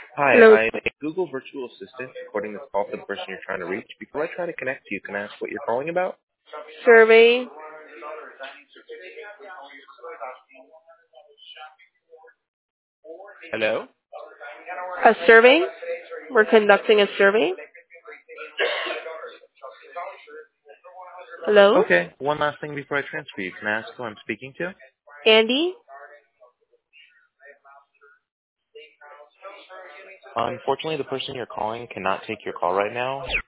Hi, Hello, I'm a Google virtual assistant recording this call for the person you're trying to reach. Before I try to connect to you, can I ask what you're calling about? survey. Hello? A survey? We're conducting a survey. Hello? Okay, one last thing before I transfer you. Can I ask who I'm speaking to? Andy? Unfortunately, the person you're calling cannot take your call right now.